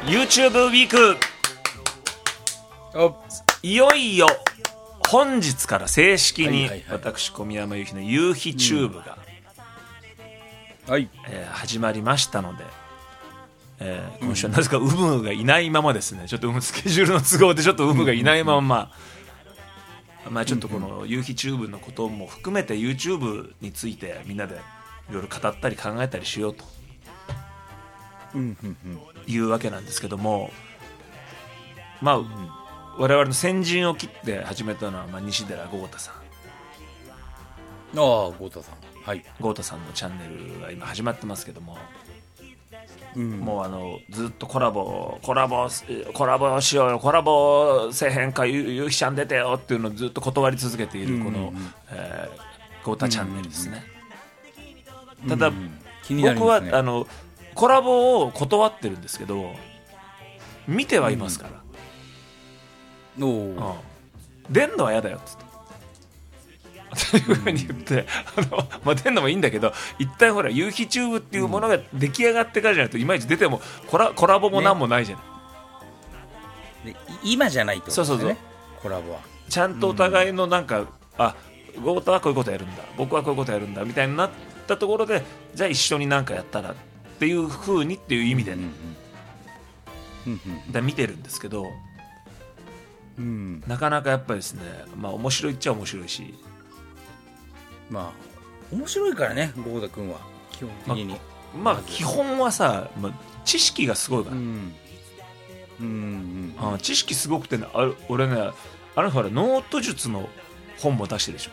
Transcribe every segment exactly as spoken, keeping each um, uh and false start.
YouTube ウィーク、いよいよ本日から正式に私小宮山由紀の夕日チューブが、 うん、はい、 えー、始まりましたので、えー、今週はなぜかウムがいないままですね。ちょっとウムスケジュールの都合でちょっとウムがいないまま、まあちょっとこの夕日チューブのことも含めて YouTube についてみんなでいろいろ語ったり考えたりしようというわけなんですけども、まあ我々の先陣を切って始めたのは、まあ、西寺豪太さん。 ああ、豪太さん、はい、 豪太さんのチャンネルが今始まってますけども、 うん、 もうあのずっとコラボコラボコラボしようよ、コラボせえへんか、ゆゆきちゃん出てよっていうのをずっと断り続けているこの、うん、えー、豪太チャンネルですね、うん、ただ、うん、気になりますね。僕はあのコラボを断ってるんですけど見てはいますから、 うん、おうん、出んのは嫌だよっつってというふうに言って、あの、まあ、出んのもいいんだけど、一旦ほら夕日チューブっていうものが出来上がってからじゃないといまいち出てもコラ、コラボもなんもないじゃない、 ね、で今じゃないと、ね、 そうそうそう、 コラボはちゃんとお互いのなんか、うん、あ、豪太はこういうことやるんだ、僕はこういうことやるんだみたいになったところで、じゃあ一緒になんかやったらっていうふうにっていう意味で、ね、うんうんうん、だ見てるんですけど、うん、なかなかやっぱりですね、まあ面白いっちゃ面白いし、 まあ面白いからね、豪太くんは基本的に、 まあ、まあ、基本はさ、まあ、知識がすごいから、うんうんうん、 あ、知識すごくて、ね、あ俺ね、あのほらノート術の本も出してるでしょ。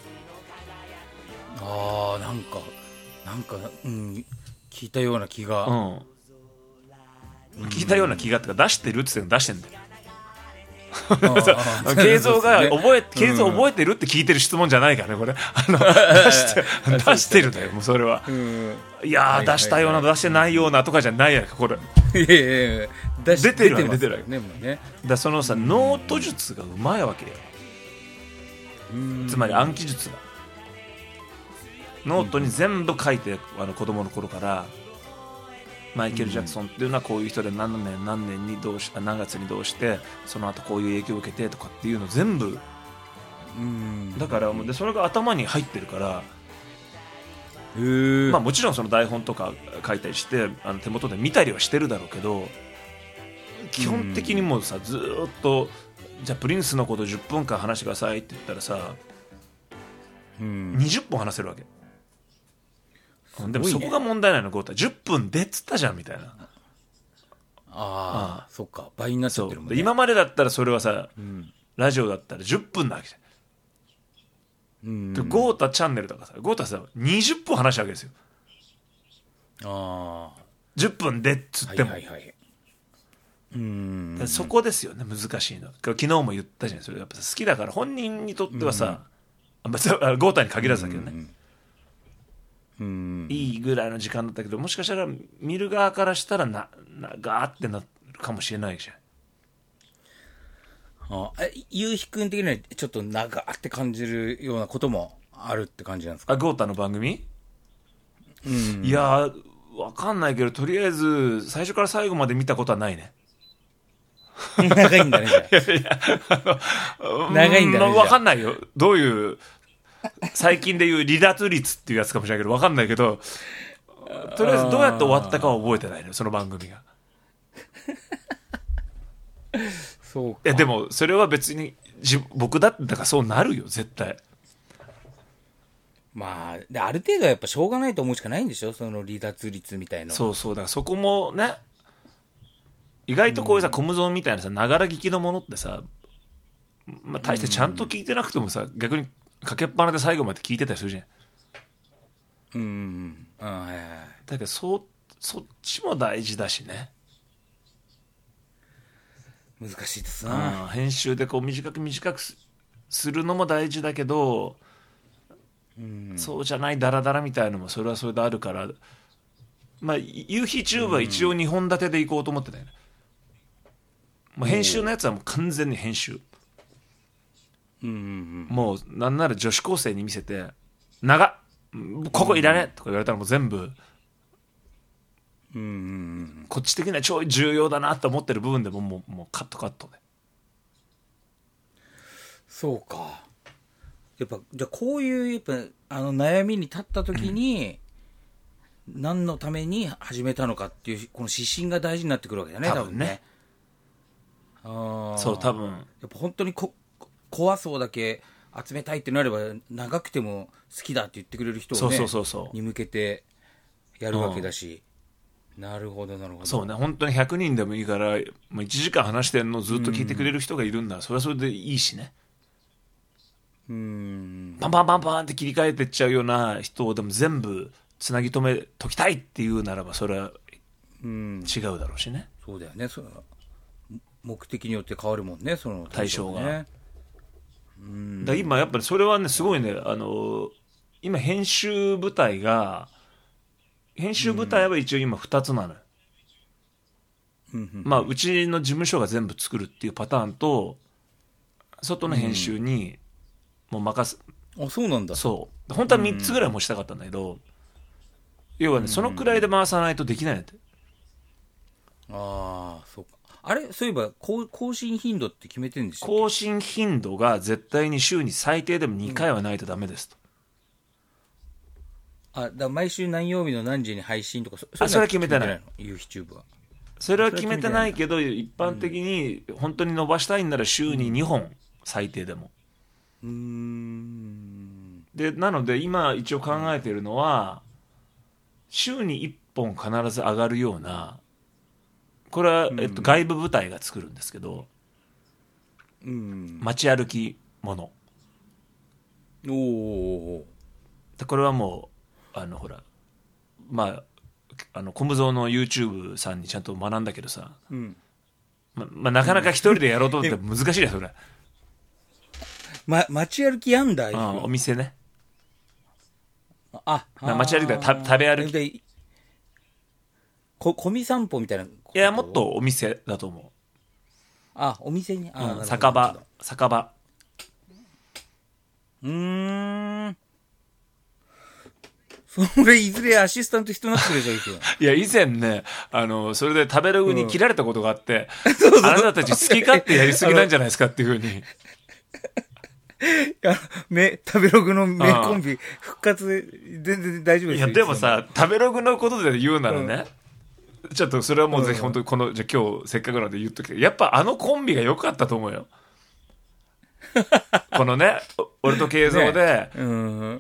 あー、なんかなんか、うん、聞いたような気が、うん、 聞いたような気がってか、出してるって言って出してんだよ慶三が覚え、慶三覚えてるって聞いてる質問じゃないからね、これ。あの出して出してるんだよ、もうそれは。いやー、出したような出してないようなとかじゃないやんか、これ。 いやいや、出出てるわけ出てるわけね、もうね。 だそのさ、ノート術がうまいわけよ。つまり暗記術がノートに全部書いて、あの子供の頃からマイケル・ジャクソンっていうのはこういう人で何年何年にどうし何月にどうしてその後こういう影響を受けてとかっていうの全部、うん、だからでそれが頭に入ってるから、へー、まあ、もちろんその台本とか書いたりしてあの手元で見たりはしてるだろうけど、基本的にもうさ、ずーっとじゃあプリンスのことじゅっぷんかん話してくださいって言ったらさ、うん、にじゅっぽん話せるわけ。でもそこが問題ないの、豪太じゅっぷんでっつったじゃんみたいな。ああ、そっか、倍になっちゃってるもんね。 今までだったらそれはさ、うん、ラジオだったらじゅっぷんなわけじゃん、うん、で豪太チャンネルとかさ、豪太さにじゅっぷん話したわけですよ。ああ、じゅっぷんでっつっても、はいはいはい、うん、そこですよね、難しいの。昨日も言ったじゃん、それやっぱ好きだから本人にとってはさ、うん、豪太に限らずだけどね、うんうん、いいぐらいの時間だったけど、もしかしたら見る側からしたらななガーってなるかもしれないじゃん。ああ、ゆうひくん的にはちょっと長って感じるようなこともあるって感じなんですか。 あ、豪太の番組、うん、いやわかんないけど、とりあえず最初から最後まで見たことはないね。 長いんだね。いやいや、長いんだね。 わかんないよ、どういう最近でいう離脱率っていうやつかもしれないけど分かんないけど、とりあえずどうやって終わったかは覚えてないの、その番組が。 そうか。 いやでもそれは別に自僕だったからそうなるよ絶対。 まあである程度はやっぱしょうがないと思うしかないんでしょ、その離脱率みたいな。 そうそう、だからそこもね、意外とこういうさ、コムゾーンみたいなさ、ながら聞きのものってさ、まあ、大してちゃんと聞いてなくてもさ、逆にかけっぱなで最後まで聞いてたりするじゃん。うん、うん、はいはい。だけど そ, そっちも大事だしね。 難しいですな、 うん、編集でこう短く短くするのも大事だけど、うん、そうじゃないダラダラみたいのもそれはそれであるから、まあ夕日チューブは一応にほん立てでいこうと思ってたよね。もう編集のやつはもう完全に編集、うんうんうん、もうなんなら女子高生に見せて長っここいらねとか言われたらもう全部うんうんうん、 こっち的には超重要だなと思ってる部分でももう、もうカットカットで。 そうか。やっぱじゃあこういうやっぱあの悩みに立った時に、うん、何のために始めたのかっていうこの指針が大事になってくるわけだね、多分ね。ああ、 そう多分。 やっぱ本当にこ怖そうだけ集めたいってなれば長くても好きだって言ってくれる人をね、 そうそうそうそうに向けてやるわけだし。うん、なるほどなるほど。 そうね、本当にひゃくにんでもいいからもういちじかん話してんのをずっと聞いてくれる人がいるんだ、うん、それはそれでいいしね。 うーん、 パンパンパンパンって切り替えてっちゃうような人をでも全部つなぎ止めときたいっていうならばそれは違うだろうしね。 そうだよね。その目的によって変わるもんね、その対象が、 ね。 うん、だ今やっぱりそれはねすごいね、あの今編集部隊が編集部隊は一応今ふたつなのよ。うん、まあうちの事務所が全部作るっていうパターンと外の編集に、うんもう任す。 あ、そうなんだ。 そう本当はみっつぐらいもしたかったんだけど、うん、要はねそのくらいで回さないとできないんだって。 ああ、そうか。あれそういえば更新頻度って決めてるんでしょ。 更新頻度が絶対に週に最低でもにかいはないとダメですと、 うん、あだ毎週何曜日の何時に配信とか そ, そ, あそれは決めてない。 YouTube はそれは決めてないけど一般的に本当に伸ばしたいんなら週ににほん最低でも、 うーんでなので今一応考えているのは、週にいっぽん必ず上がるような、これは、えっと、外部部隊が作るんですけど、うん、街歩きもの。 おお。 これはもうあのほらまああのコムゾーの YouTube さんにちゃんと学んだけどさ、うんままあ、なかなか一人でやろうと思って難しいやそれ。 ま、街歩きやんだ、 うん、お店ね。 あ、 まあ、街歩きだた食べ歩き。 こ、小見散歩みたいな。いや、もっとお店だと思う。 あ、お店に。あ、 うん、酒場、酒場。 うーん。それ、いずれアシスタント人になってくれじゃん、 いや、以前ね、あの、それで食べログに切られたことがあって、うん、あなたたち好き勝手やりすぎなんじゃないですかっていうふうに。 め食べログの名コンビ復活全然大丈夫ですよ。 いやでもさ食べログのことで言うならね、うん、ちょっとそれはもうぜひ本当にこの、うん、じゃあ今日せっかくなので言っとくけどやっぱあのコンビが良かったと思うよ。このね俺と慶三で、ねうん、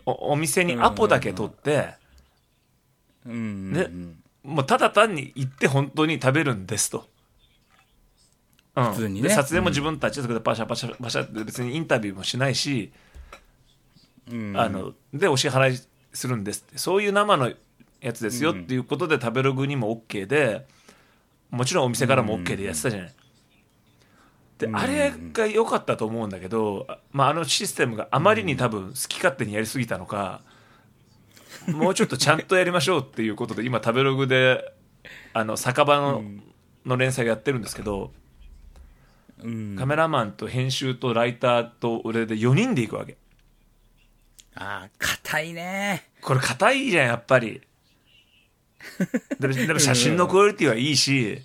お, お店にアポだけ取って、うん、ね、もうただ単に行って本当に食べるんですと。うん、普通にね、で撮影も自分たちでパシャパシャパシャって別にインタビューもしないし、うん、あのでお支払いするんですってそういう生のやつですよっていうことで食べログにも OK でもちろんお店からも OK でやってたじゃない、であれが良かったと思うんだけど、まあ、あのシステムがあまりに多分好き勝手にやりすぎたのか、もうちょっとちゃんとやりましょうっていうことで今食べログであの酒場 の,、の連載をやってるんですけど、うん、カメラマンと編集とライターと俺でよにんで行くわけ。 ああ硬いねこれ硬いじゃんやっぱり。でも、でも写真のクオリティはいいし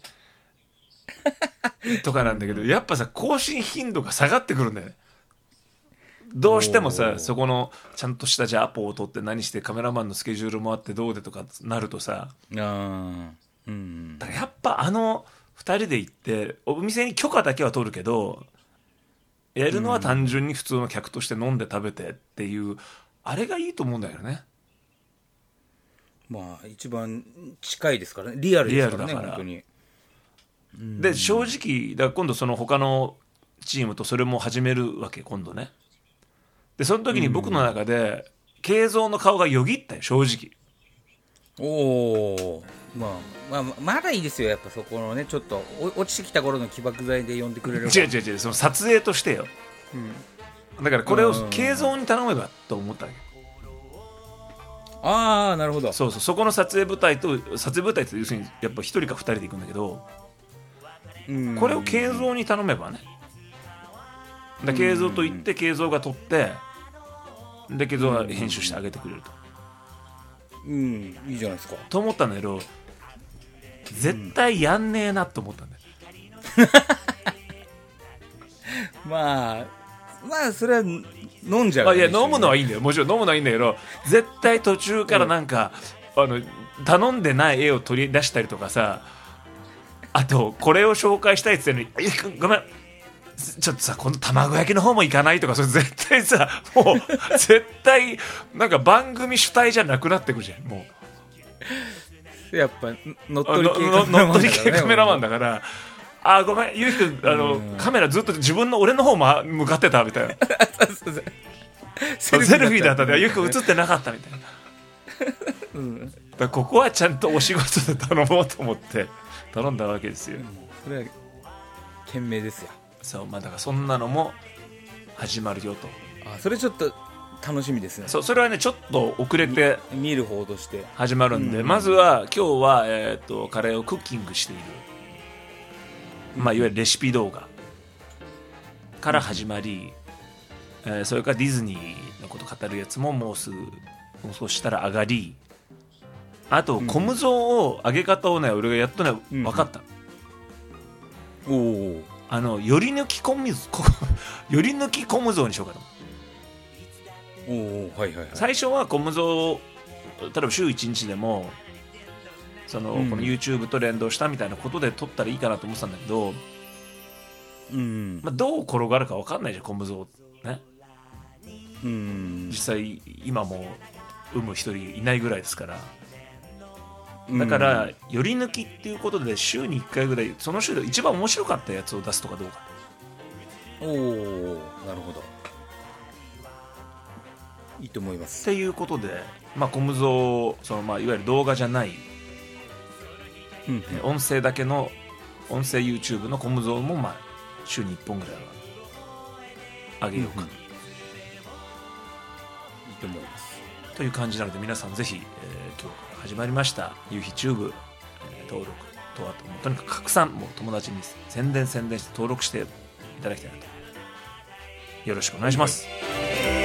とかなんだけどやっぱさ更新頻度が下がってくるんだよね。どうしてもさそこのちゃんとしたじゃあアポを取って何してカメラマンのスケジュールもあってどうでとかなるとさ、あ、うん、だからやっぱあのふたりで行ってお店に許可だけは取るけどやるのは単純に普通の客として飲んで食べてっていう、うん、あれがいいと思うんだよね。 まあ一番近いですからねリアルですからねリアルだから本当に、 うん、で正直だから今度その他のチームとそれも始めるわけ今度ね。でその時に僕の中で慶三の顔がよぎったよ正直。 おお、まあ、まあまだいいですよやっぱそこのねちょっと落ちてきた頃の起爆剤で呼んでくれる。 違う違う違うその撮影としてよ、うん、だからこれを慶三に頼めばと思ったわけ。 ああなるほど。 そうそうそこの撮影部隊と撮影部隊って要するにやっぱ一人か二人で行くんだけど、うんこれを慶三に頼めばねで慶三と言って慶三が撮ってで慶三が編集してあげてくれると。 うんいいじゃないですかと思ったんだけど絶対やんねえなと思ったんだよ、 まあまあそれは飲んじゃう、 あいや飲むのはいいんだよ、もちろん飲むのはいいんだけど、絶対途中からなんか、うん、あの頼んでない絵を取り出したりとかさ、あとこれを紹介したいって言ってるのに、ごめんちょっとさこの卵焼きの方も行かないとか、それ絶対さもう絶対なんか番組主体じゃなくなってくるじゃん。もうやっぱ乗っ取り系カメラマンだから、あごめんゆうきくんあのカメラずっと自分の俺の方も向かってたみたいなセルフィーだったでゆうきくん映ってなかったみたいな、うん、だからここはちゃんとお仕事で頼もうと思って頼んだわけですよ、うん、 それは賢明ですよ。 そう、まあ、だからそんなのも始まるよと。 あそれちょっと楽しみですね。 そ, それはねちょっと遅れて見, 見る方として始まるんで、うん、まずは今日は、えー、とカレーをクッキングしている、まあ、いわゆるレシピ動画から始まり、うんえー、それからディズニーのこと語るやつももうすぐもう少ししたら上がり、あとコムゾを揚げ方をね俺がやっとね分かった、 うん、おおあのより抜きコムより抜きコムゾにしようかと。 おお、はいはいはい、 最初はコムゾ例えば週いちにちでもその、うん、この YouTube と連動したみたいなことで撮ったらいいかなと思ってたんだけど、うんまあ、どう転がるか分かんないじゃんコムゾね、うん、実際今も産む一人いないぐらいですから、だからより抜きっていうことで週にいっかいぐらいその週で一番面白かったやつを出すとかどうか。 おおなるほど、いいと思います。 っていうことで、まあ、コムゾその、まあ、いわゆる動画じゃない、うんうん、音声だけの音声 YouTube のコムゾも、まあ、週にいっぽんぐらいは上げようか、うんうん、いいと思います。 という感じなので皆さんぜひ、えー、今日から始まりました夕日チューブ、えー、登録とあともうとにかく拡散もう友達に宣伝宣伝して登録していただきたいなとよろしくお願いします。